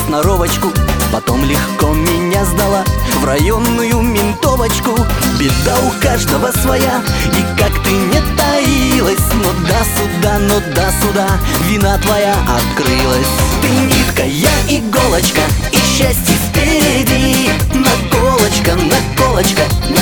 сноровочку. Потом легко меня сдала в районную ментовочку. Беда у каждого своя, и как ты не таилась, но до суда вина твоя открылась. Ты нитка, я иголочка, и счастье впереди. Наколочка, наколочка,